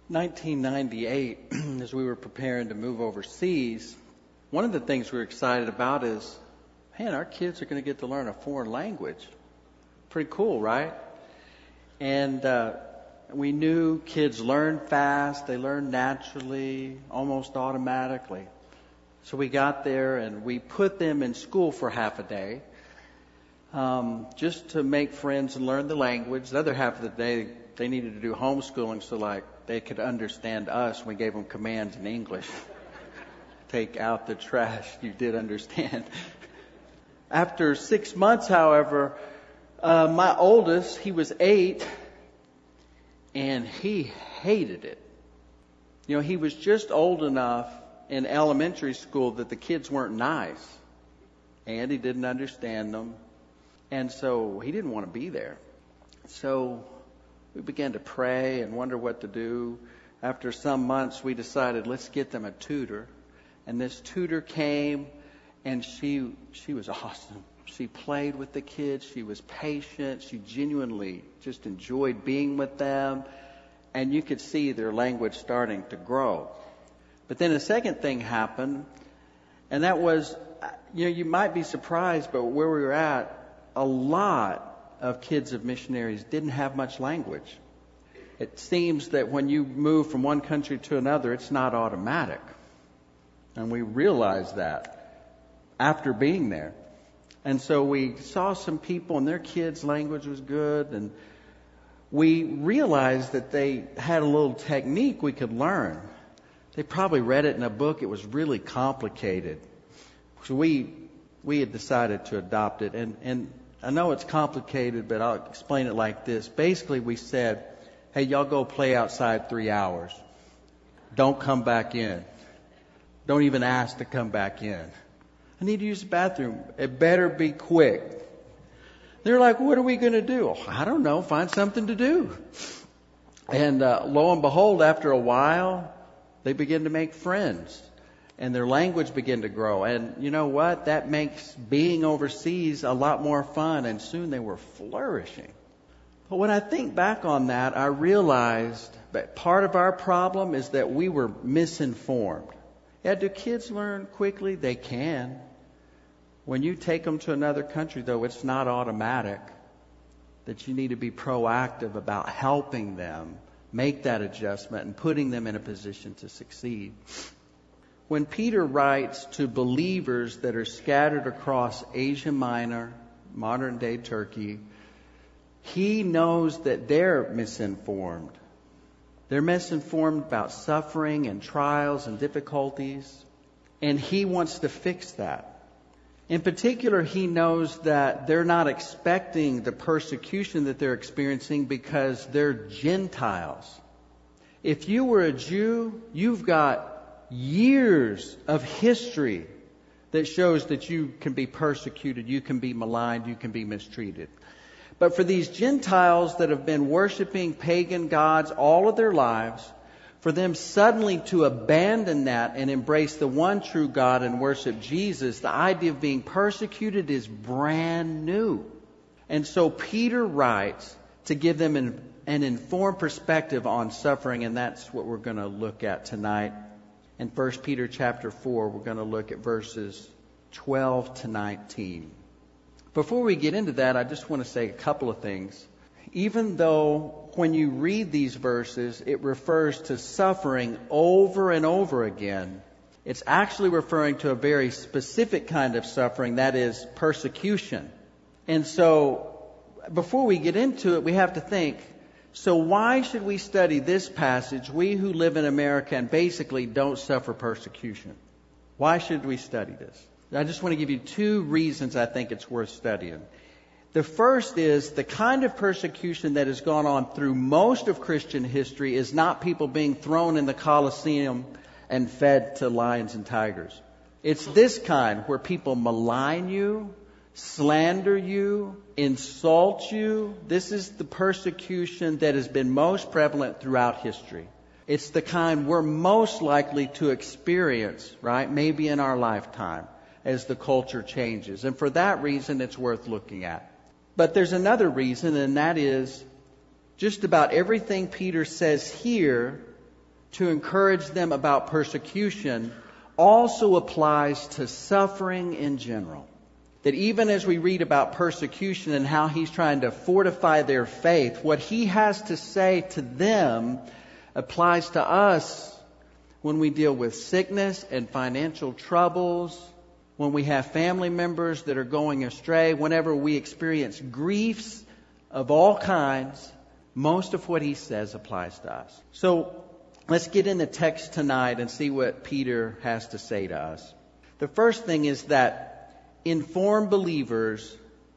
1998, as we were preparing to move overseas, one of the things we were excited about is, man, our kids are going to get to learn a foreign language. Pretty cool, right? And we knew kids learn fast, they learn naturally, almost automatically. So we got there and we put them in school for half a day, just to make friends and learn the language. The other half of the day, they needed to do homeschooling so like they could understand us. We gave them commands in English. Take out the trash. You did understand. After 6 months, however, my oldest, he was 8, and he hated it. You know, he was just old enough in elementary school that the kids weren't nice, and he didn't understand them, and so he didn't want to be there. So we began to pray and wonder what to do. After some months, we decided, let's get them a tutor. And this tutor came, and she was awesome. She played with the kids. She was patient. She genuinely just enjoyed being with them. And you could see their language starting to grow. But then a second thing happened, and that was, you might be surprised, but where we were at, a lot of kids of missionaries didn't have much language. It seems that when you move from one country to another, it's not automatic. And we realized that after being there. And so we saw some people and their kids' language was good. And we realized that they had a little technique we could learn. They probably read it in a book. It was really complicated. So we had decided to adopt it. And I know it's complicated, but I'll explain it like this. Basically, we said, hey, y'all go play outside 3 hours. Don't come back in. Don't even ask to come back in. I need to use the bathroom. It better be quick. They're like, what are we going to do? Oh, I don't know. Find something to do. And lo and behold, after a while, they begin to make friends. And their language began to grow. And you know what? That makes being overseas a lot more fun. And soon they were flourishing. But when I think back on that, I realized that part of our problem is that we were misinformed. Yeah, do kids learn quickly? They can. When you take them to another country, though, it's not automatic. That you need to be proactive about helping them make that adjustment and putting them in a position to succeed. When Peter writes to believers that are scattered across Asia Minor, modern-day Turkey, he knows that they're misinformed. They're misinformed about suffering and trials and difficulties, and he wants to fix that. In particular, he knows that they're not expecting the persecution that they're experiencing because they're Gentiles. If you were a Jew, you've got years of history that shows that you can be persecuted, you can be maligned, you can be mistreated. But for these Gentiles that have been worshiping pagan gods all of their lives, for them suddenly to abandon that and embrace the one true God and worship Jesus, the idea of being persecuted is brand new. And so Peter writes to give them an informed perspective on suffering, and that's what we're going to look at tonight. In 1 Peter chapter 4, we're going to look at verses 12 to 19. Before we get into that, I just want to say a couple of things. Even though when you read these verses, it refers to suffering over and over again, it's actually referring to a very specific kind of suffering, that is persecution. And so, before we get into it, we have to think, so why should we study this passage, we who live in America and basically don't suffer persecution? Why should we study this? I just want to give you 2 reasons I think it's worth studying. The first is the kind of persecution that has gone on through most of Christian history is not people being thrown in the Colosseum and fed to lions and tigers. It's this kind where people malign you, slander you, insult you. This is the persecution that has been most prevalent throughout history. It's the kind we're most likely to experience, right? Maybe in our lifetime as the culture changes. And for that reason, it's worth looking at. But there's another reason, and that is just about everything Peter says here to encourage them about persecution also applies to suffering in general. That even as we read about persecution and how he's trying to fortify their faith, what he has to say to them applies to us when we deal with sickness and financial troubles, when we have family members that are going astray, whenever we experience griefs of all kinds. Most of what he says applies to us. So let's get in the text tonight and see what Peter has to say to us. The first thing is that informed believers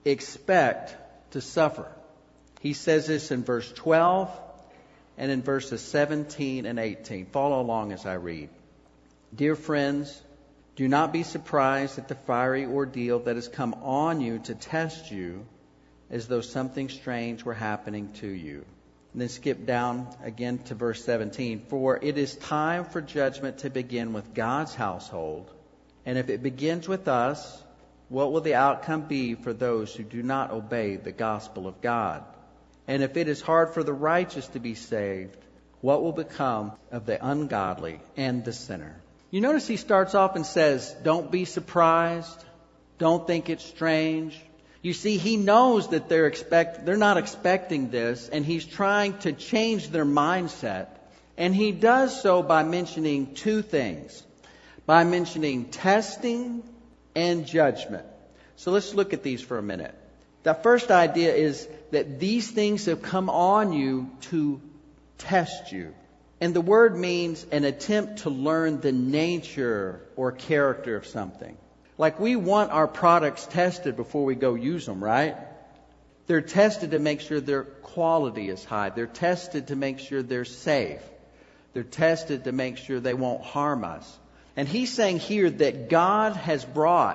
expect to suffer. He says this in verse 12 and in verses 17 and 18. Follow along as I read. Dear friends, do not be surprised at the fiery ordeal that has come on you to test you, as though something strange were happening to you. And then skip down again to verse 17. For it is time for judgment to begin with God's household. And if it begins with us, what will the outcome be for those who do not obey the gospel of God? And if it is hard for the righteous to be saved, what will become of the ungodly and the sinner? You notice he starts off and says, don't be surprised. Don't think it's strange. You see, he knows that they're not expecting this, and he's trying to change their mindset. And he does so by mentioning two things. By mentioning testing and judgment. So let's look at these for a minute. The first idea is that these things have come on you to test you. And the word means an attempt to learn the nature or character of something. Like we want our products tested before we go use them, right? They're tested to make sure their quality is high. They're tested to make sure they're safe. They're tested to make sure they won't harm us. And he's saying here that God has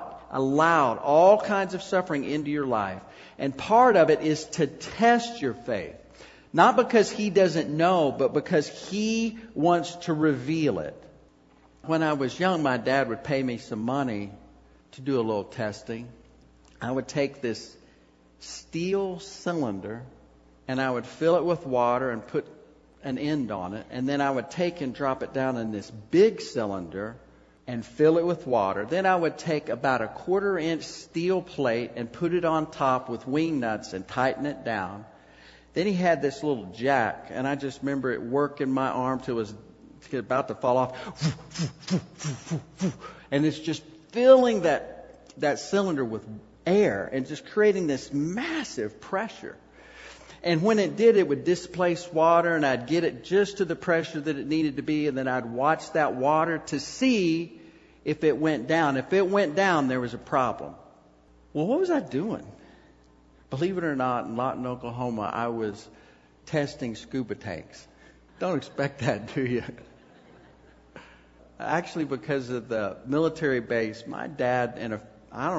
allowed all kinds of suffering into your life. And part of it is to test your faith. Not because he doesn't know, but because he wants to reveal it. When I was young, my dad would pay me some money to do a little testing. I would take this steel cylinder and I would fill it with water and put an end on it. And then I would take and drop it down in this big cylinder and fill it with water. Then I would take about a 1/4-inch steel plate and put it on top with wing nuts and tighten it down. Then he had this little jack, and I just remember it working my arm till it was about to fall off. And it's just filling that cylinder with air and just creating this massive pressure. And when it did, it would displace water, and I'd get it just to the pressure that it needed to be, and then I'd watch that water to see if it went down. If it went down, there was a problem. Well, what was I doing? Believe it or not, in Lawton, Oklahoma, I was testing scuba tanks. Don't expect that, do you? Actually, because of the military base, my dad, in a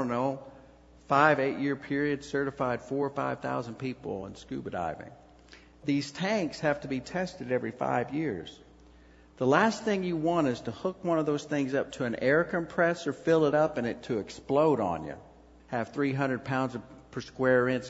5-8 year period, certified 4,000 or 5,000 people in scuba diving. These tanks have to be tested every 5 years. The last thing you want is to hook one of those things up to an air compressor, fill it up, and it to explode on you. Have 300 pounds per square inch.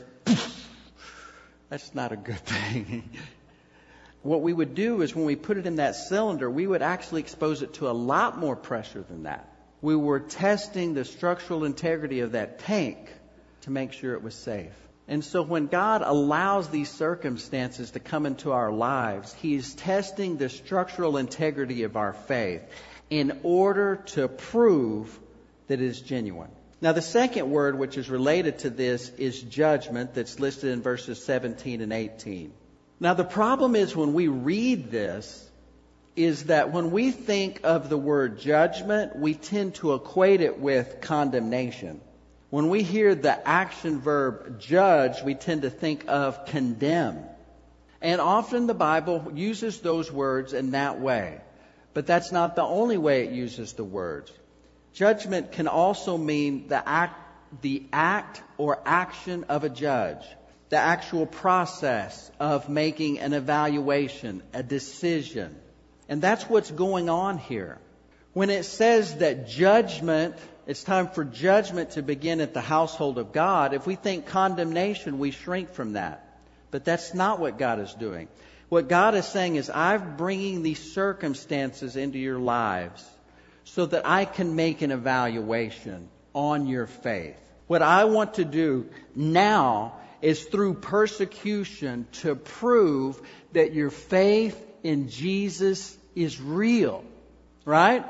That's not a good thing. What we would do is when we put it in that cylinder, we would actually expose it to a lot more pressure than that. We were testing the structural integrity of that tank to make sure it was safe. And so when God allows these circumstances to come into our lives, He is testing the structural integrity of our faith in order to prove that it is genuine. Now, the second word which is related to this is judgment, that's listed in verses 17 and 18. Now, the problem is when we read this, is that when we think of the word judgment, we tend to equate it with condemnation. When we hear the action verb judge, we tend to think of condemn. And often the Bible uses those words in that way. But that's not the only way it uses the words. Judgment can also mean the act or action of a judge. The actual process of making an evaluation, a decision. And that's what's going on here. When it says that judgment, it's time for judgment to begin at the household of God, if we think condemnation, we shrink from that. But that's not what God is doing. What God is saying is, I'm bringing these circumstances into your lives so that I can make an evaluation on your faith. What I want to do now is through persecution to prove that your faith in Jesus is real. Right?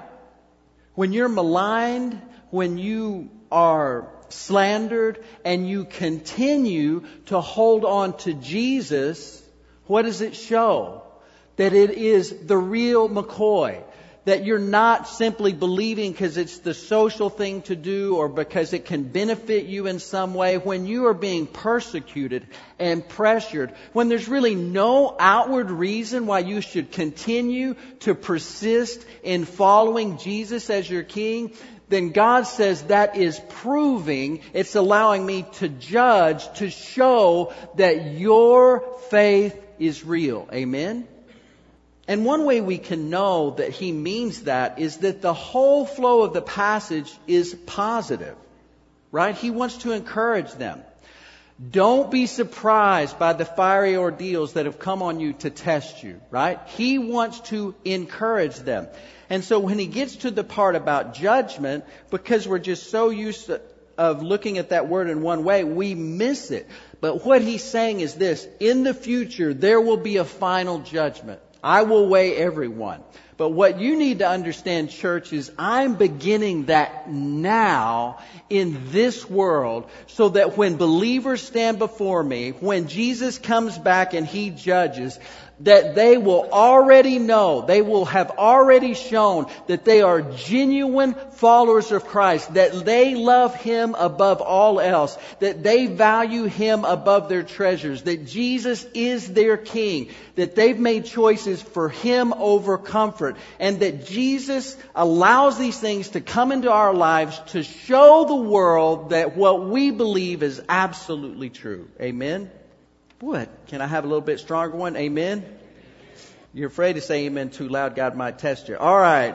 When you're maligned, when you are slandered, and you continue to hold on to Jesus, what does it show? That it is the real McCoy. That you're not simply believing because it's the social thing to do or because it can benefit you in some way. When you are being persecuted and pressured, when there's really no outward reason why you should continue to persist in following Jesus as your King, then God says that is proving, it's allowing me to judge, to show that your faith is real. Amen? And one way we can know that he means that is that the whole flow of the passage is positive. Right? He wants to encourage them. Don't be surprised by the fiery ordeals that have come on you to test you. Right? He wants to encourage them. And so when he gets to the part about judgment, because we're just so used of looking at that word in one way, we miss it. But what he's saying is this: in the future, there will be a final judgment. I will weigh everyone. But what you need to understand, church, is I'm beginning that now in this world so that when believers stand before me, when Jesus comes back and he judges, that they will already know, they will have already shown that they are genuine followers of Christ, that they love Him above all else, that they value Him above their treasures, that Jesus is their King, that they've made choices for Him over comfort, and that Jesus allows these things to come into our lives to show the world that what we believe is absolutely true. Amen? What? Can I have a little bit stronger one? Amen? You're afraid to say amen too loud. God might test you. All right.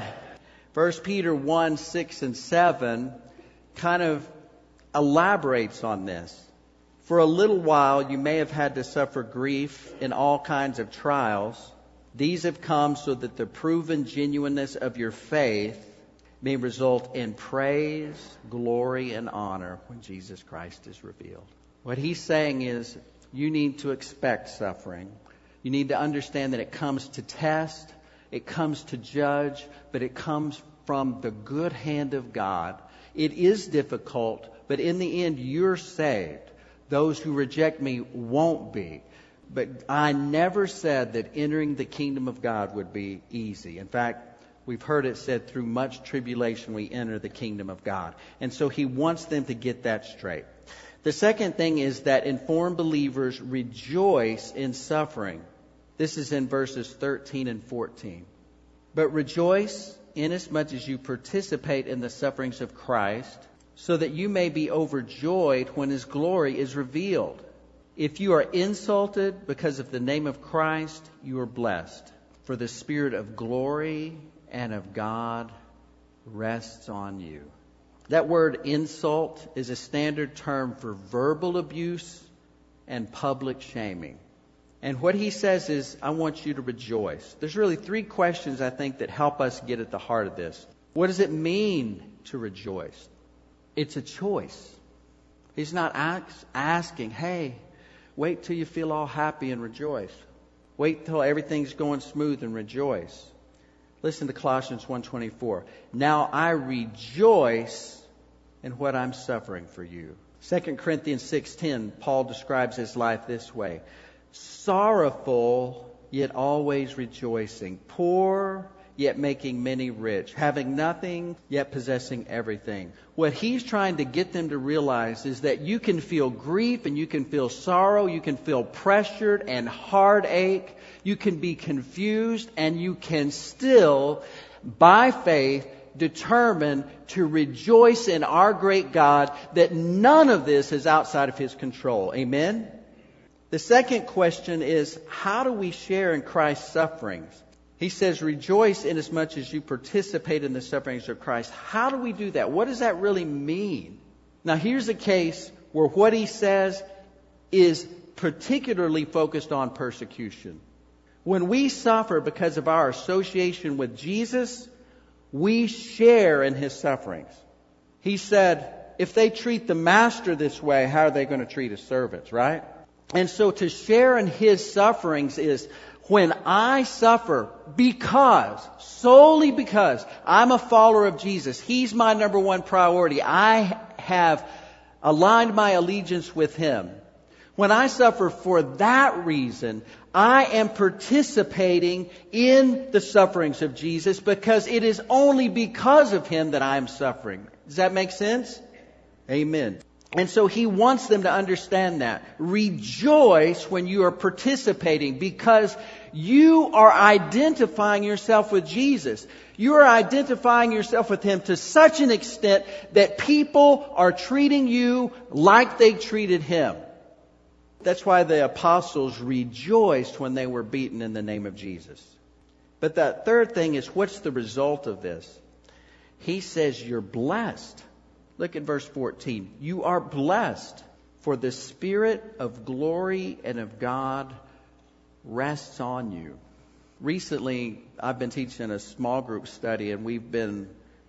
1 Peter 1, 6 and 7 kind of elaborates on this. For a little while you may have had to suffer grief in all kinds of trials. These have come so that the proven genuineness of your faith may result in praise, glory, and honor when Jesus Christ is revealed. What he's saying is, you need to expect suffering. You need to understand that it comes to test, it comes to judge, but it comes from the good hand of God. It is difficult, but in the end, you're saved. Those who reject me won't be. But I never said that entering the kingdom of God would be easy. In fact, we've heard it said, through much tribulation we enter the kingdom of God. And so he wants them to get that straight. The second thing is that informed believers rejoice in suffering. This is in verses 13 and 14. But rejoice inasmuch as you participate in the sufferings of Christ, so that you may be overjoyed when His glory is revealed. If you are insulted because of the name of Christ, you are blessed, for the Spirit of glory and of God rests on you. That word insult is a standard term for verbal abuse and public shaming. And what he says is, I want you to rejoice. There's really three questions, I think, that help us get at the heart of this. What does it mean to rejoice? It's a choice. He's not asking, hey, wait till you feel all happy and rejoice. Wait till everything's going smooth and rejoice. Listen to Colossians 1:24. Now I rejoice in what I'm suffering for you. 2 Corinthians 6:10, Paul describes his life this way. Sorrowful, yet always rejoicing. Poor, yet making many rich. Having nothing, yet possessing everything. What he's trying to get them to realize is that you can feel grief and you can feel sorrow. You can feel pressured and heartache. You can be confused, and you can still, by faith, determine to rejoice in our great God, that none of this is outside of His control. Amen? The second question is, how do we share in Christ's sufferings? He says, rejoice inasmuch as you participate in the sufferings of Christ. How do we do that? What does that really mean? Now, here's a case where what he says is particularly focused on persecution. When we suffer because of our association with Jesus, we share in his sufferings. He said, if they treat the master this way, how are they going to treat his servants, right? And so to share in his sufferings is when I suffer solely because I'm a follower of Jesus, he's my number one priority. I have aligned my allegiance with him. When I suffer for that reason, I am participating in the sufferings of Jesus because it is only because of him that I am suffering. Does that make sense? Amen. And so he wants them to understand that. Rejoice when you are participating because you are identifying yourself with Jesus. You are identifying yourself with him to such an extent that people are treating you like they treated him. That's why the apostles rejoiced when they were beaten in the name of Jesus. But that third thing is, what's the result of this? He says you're blessed. Look at verse 14. You are blessed, for the Spirit of glory and of God rests on you. Recently, I've been teaching a small group study, and we've been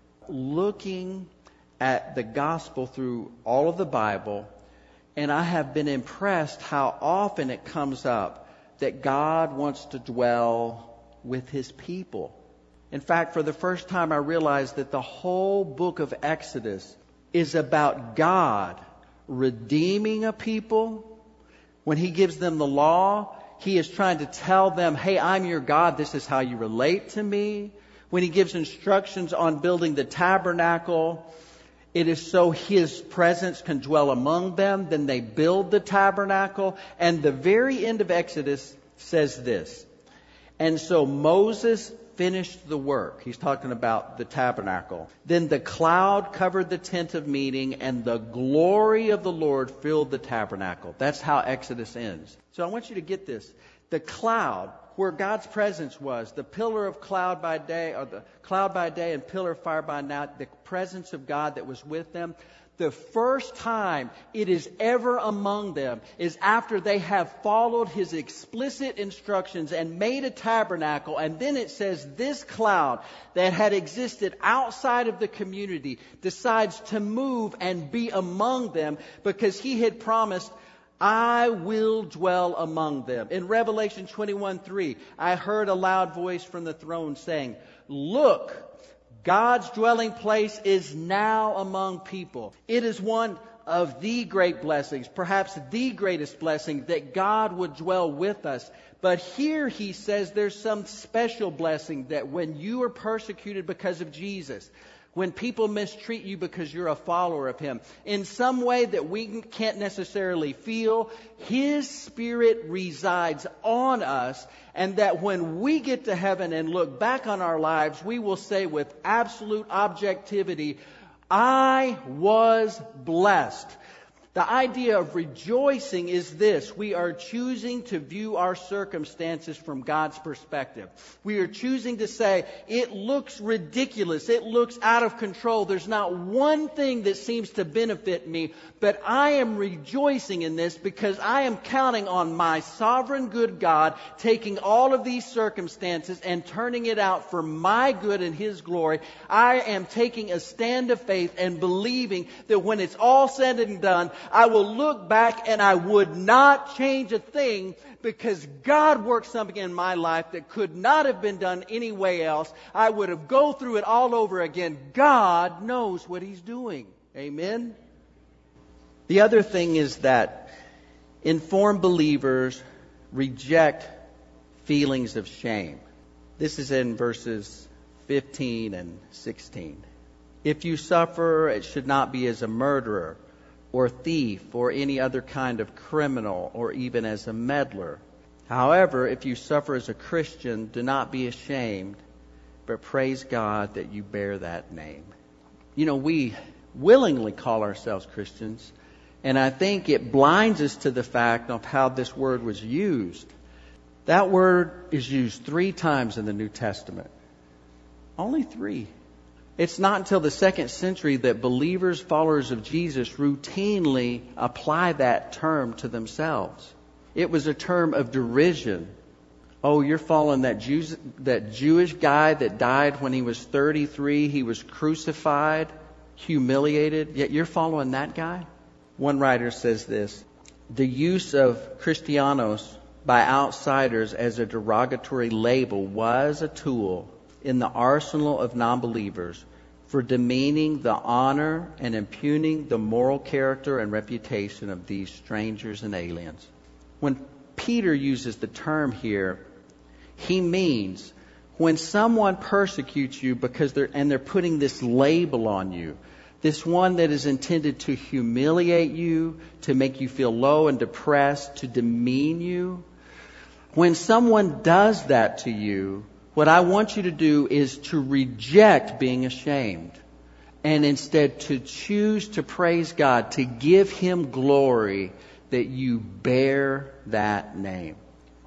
looking at the gospel through all of the Bible, and I have been impressed how often it comes up that God wants to dwell with his people. In fact, for the first time, I realized that the whole book of Exodus is about God redeeming a people. When he gives them the law, he is trying to tell them, hey, I'm your God. This is how you relate to me. When he gives instructions on building the tabernacle, it is so his presence can dwell among them. Then they build the tabernacle. And the very end of Exodus says this. And so Moses finished the work. He's talking about the tabernacle. Then the cloud covered the tent of meeting, and the glory of the Lord filled the tabernacle. That's how Exodus ends. So I want you to get this. The cloud, where God's presence was, the pillar of cloud by day, or the cloud by day and pillar of fire by night, the presence of God that was with them. The first time it is ever among them is after they have followed his explicit instructions and made a tabernacle. And then it says this cloud that had existed outside of the community decides to move and be among them because he had promised, I will dwell among them. In Revelation 21:3, I heard a loud voice from the throne saying, look, God's dwelling place is now among people. It is one of the great blessings, perhaps the greatest blessing, that God would dwell with us. But here he says there's some special blessing that when you are persecuted because of Jesus, when people mistreat you because you're a follower of him, in some way that we can't necessarily feel, his Spirit resides on us, and that when we get to heaven and look back on our lives, we will say with absolute objectivity, I was blessed. The idea of rejoicing is this. We are choosing to view our circumstances from God's perspective. We are choosing to say, it looks ridiculous. It looks out of control. There's not one thing that seems to benefit me, but I am rejoicing in this because I am counting on my sovereign good God taking all of these circumstances and turning it out for my good and his glory. I am taking a stand of faith and believing that when it's all said and done, I will look back and I would not change a thing because God worked something in my life that could not have been done any way else. I would have go through it all over again. God knows what he's doing. Amen. The other thing is that informed believers reject feelings of shame. This is in verses 15 and 16. If you suffer, it should not be as a murderer, or thief, or any other kind of criminal, or even as a meddler. However, if you suffer as a Christian, do not be ashamed, but praise God that you bear that name. You know, we willingly call ourselves Christians, and I think it blinds us to the fact of how this word was used. That word is used 3 times in the New Testament. Only 3. It's not until the 2nd century that believers, followers of Jesus, routinely apply that term to themselves. It was a term of derision. Oh, you're following that Jewish guy that died when he was 33. He was crucified, humiliated, yet you're following that guy? One writer says this: the use of Christianos by outsiders as a derogatory label was a tool in the arsenal of non-believers for demeaning the honor and impugning the moral character and reputation of these strangers and aliens. When Peter uses the term here, he means when someone persecutes you because they're putting this label on you, this one that is intended to humiliate you, to make you feel low and depressed, to demean you. When someone does that to you, what I want you to do is to reject being ashamed and instead to choose to praise God, to give Him glory that you bear that name.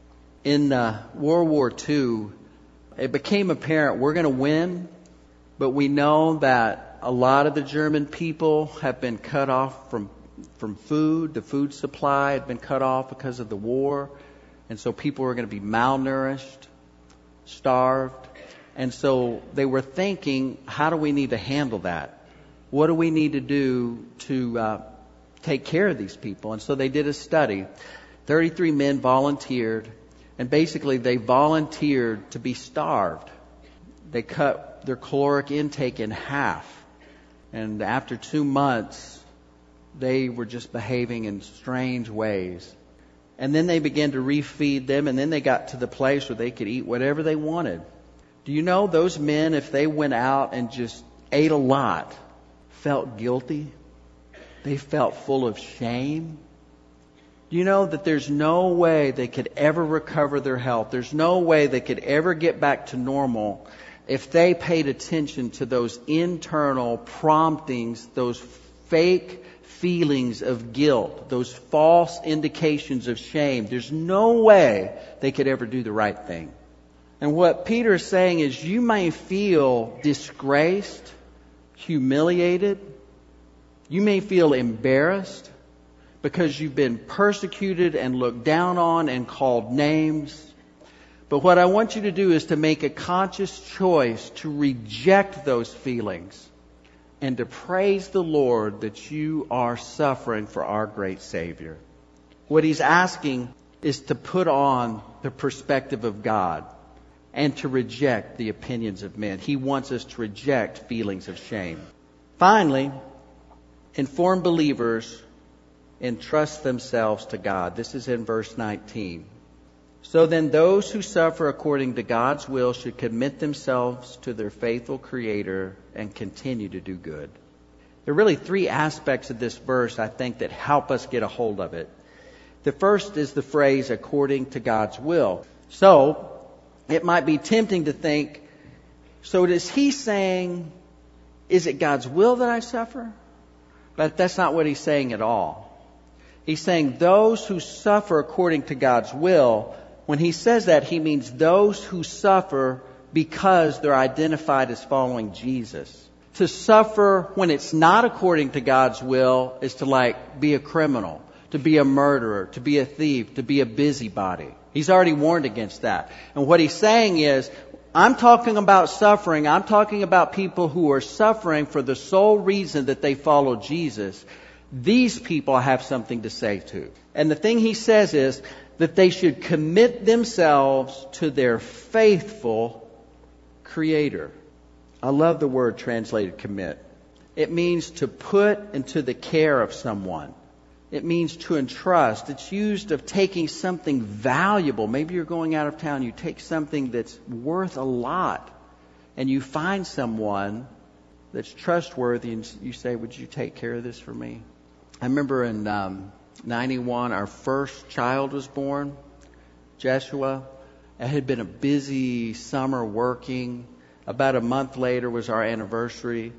In World War II, it became apparent we're going to win, but we know that a lot of the German people have been cut off from food. The food supply had been cut off because of the war. And so people were going to be malnourished, starved. And so they were thinking, how do we need to handle that? What do we need to do to take care of these people? And so they did a study. 33 men volunteered. And basically they volunteered to be starved. They cut their caloric intake in half. And after 2 months, they were just behaving in strange ways. And then they began to refeed them, and then they got to the place where they could eat whatever they wanted. Do you know those men, if they went out and just ate a lot, felt guilty? They felt full of shame. Do you know that there's no way they could ever recover their health? There's no way they could ever get back to normal if they paid attention to those internal promptings, those fake feelings of guilt, those false indications of shame. There's no way they could ever do the right thing. And what Peter is saying is you may feel disgraced, humiliated. You may feel embarrassed because you've been persecuted and looked down on and called names. But what I want you to do is to make a conscious choice to reject those feelings and to praise the Lord that you are suffering for our great Savior. What He's asking is to put on the perspective of God and to reject the opinions of men. He wants us to reject feelings of shame. Finally, informed believers entrust themselves to God. This is in verse 19. So then those who suffer according to God's will should commit themselves to their faithful Creator and continue to do good. There are really three aspects of this verse, I think, that help us get a hold of it. The first is the phrase, according to God's will. So, it might be tempting to think, so is he saying, is it God's will that I suffer? But that's not what he's saying at all. He's saying those who suffer according to God's will. When he says that, he means those who suffer because they're identified as following Jesus. To suffer when it's not according to God's will is to be a criminal, to be a murderer, to be a thief, to be a busybody. He's already warned against that. And what he's saying is, I'm talking about suffering. I'm talking about people who are suffering for the sole reason that they follow Jesus. These people have something to say to. And the thing he says is that they should commit themselves to their faithful Creator. I love the word translated commit. It means to put into the care of someone. It means to entrust. It's used of taking something valuable. Maybe you're going out of town. You take something that's worth a lot. And you find someone that's trustworthy and you say, would you take care of this for me? I remember in 91, our first child was born, Jeshua. It had been a busy summer working. About a month later was our anniversary.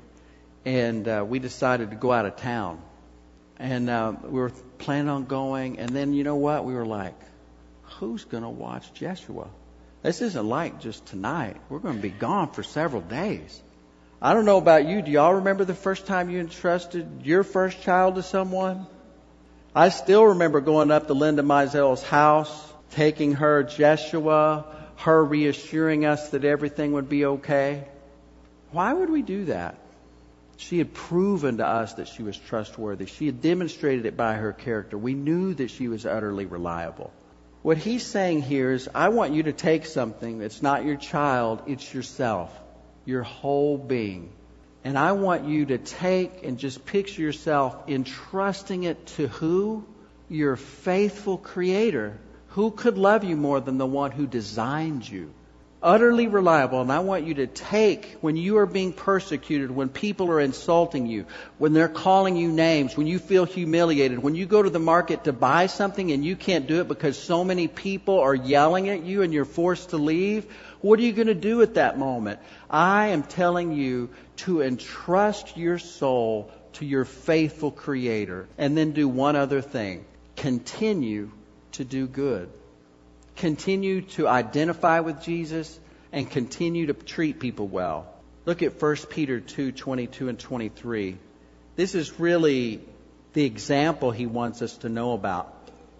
And we decided to go out of town. And we were planning on going. And then, you know what? We were like, who's going to watch Jeshua? This isn't like just tonight. We're going to be gone for several days. I don't know about you. Do y'all remember the first time you entrusted your first child to someone? I still remember going up to Linda Meisel's house taking her, Jeshua, her reassuring us that everything would be okay. Why would we do that? She had proven to us that she was trustworthy. She had demonstrated it by her character. We knew that she was utterly reliable. What he's saying here is, I want you to take something that's not your child, it's yourself, your whole being. And I want you to take and just picture yourself entrusting it to who? Your faithful Creator. Who could love you more than the one who designed you? Utterly reliable. And I want you to take, when you are being persecuted, when people are insulting you, when they're calling you names, when you feel humiliated, when you go to the market to buy something and you can't do it because so many people are yelling at you and you're forced to leave, what are you going to do at that moment? I am telling you to entrust your soul to your faithful Creator. And then do one other thing. Continue to do good. Continue to identify with Jesus and continue to treat people well. Look at 1 Peter 2:22 and 23. This is really the example he wants us to know about.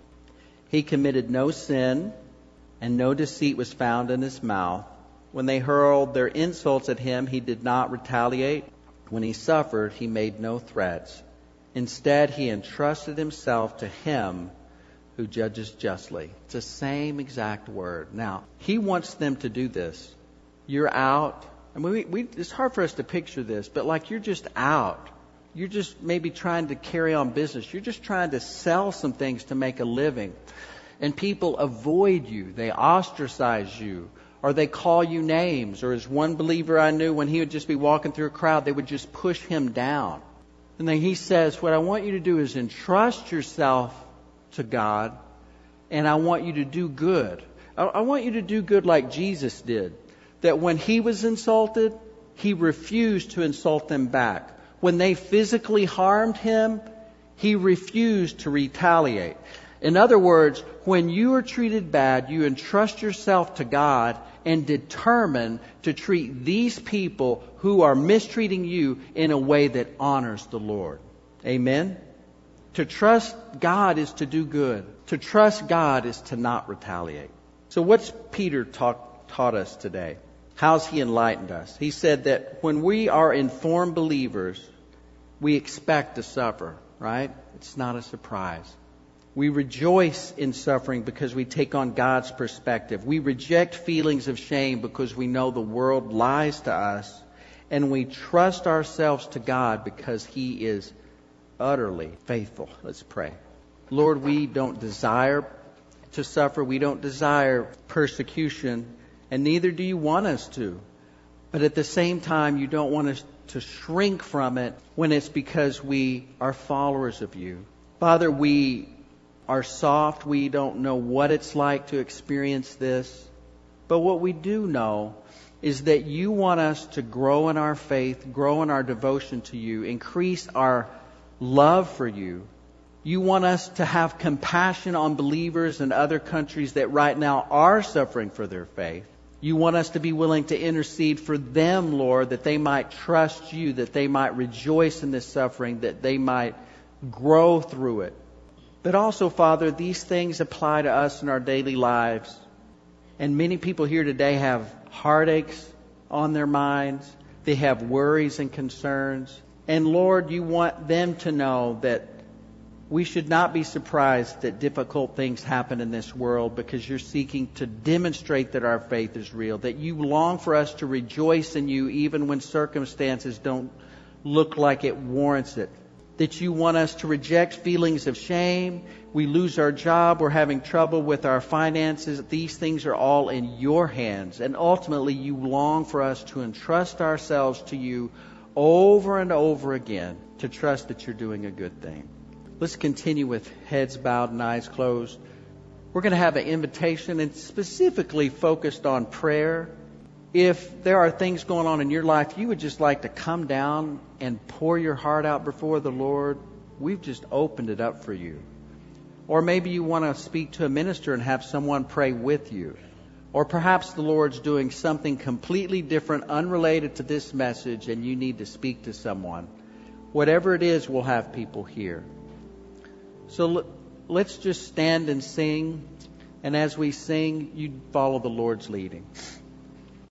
He committed no sin, and no deceit was found in his mouth. When they hurled their insults at him, he did not retaliate. When he suffered, he made no threats. Instead, he entrusted himself to him who judges justly. It's the same exact word. Now, he wants them to do this. You're out. I mean, it's hard for us to picture this, but like you're just out. You're just maybe trying to carry on business. You're just trying to sell some things to make a living. And people avoid you. They ostracize you. Or they call you names. Or as one believer I knew, when he would just be walking through a crowd, they would just push him down. And then he says, what I want you to do is entrust yourself to God, and I want you to do good. I want you to do good like Jesus did. That when he was insulted, he refused to insult them back. When they physically harmed him, he refused to retaliate. In other words, when you are treated bad, you entrust yourself to God and determine to treat these people who are mistreating you in a way that honors the Lord. Amen? To trust God is to do good. To trust God is to not retaliate. So what's Peter taught us today? How's he enlightened us? He said that when we are informed believers, we expect to suffer, right? It's not a surprise. We rejoice in suffering because we take on God's perspective. We reject feelings of shame because we know the world lies to us. And we trust ourselves to God because He is utterly faithful. Let's pray. Lord, we don't desire to suffer. We don't desire persecution. And neither do you want us to. But at the same time, you don't want us to shrink from it when it's because we are followers of you. Father, we are soft. We don't know what it's like to experience this. But what we do know is that you want us to grow in our faith, grow in our devotion to you, increase our love for you. You want us to have compassion on believers in other countries that right now are suffering for their faith. You want us to be willing to intercede for them, Lord, that they might trust you, that they might rejoice in this suffering, that they might grow through it. But also, Father, these things apply to us in our daily lives. And many people here today have heartaches on their minds. They have worries and concerns. And Lord, you want them to know that we should not be surprised that difficult things happen in this world, because you're seeking to demonstrate that our faith is real, that you long for us to rejoice in you even when circumstances don't look like it warrants it. That you want us to reject feelings of shame. We lose our job. We're having trouble with our finances. These things are all in your hands. And ultimately, you long for us to entrust ourselves to you over and over again, to trust that you're doing a good thing. Let's continue with heads bowed and eyes closed. We're going to have an invitation, and specifically focused on prayer. If there are things going on in your life, you would just like to come down and pour your heart out before the Lord, we've just opened it up for you. Or maybe you want to speak to a minister and have someone pray with you. Or perhaps the Lord's doing something completely different, unrelated to this message, and you need to speak to someone. Whatever it is, we'll have people here. So let's just stand and sing And as we sing, you follow the Lord's leading.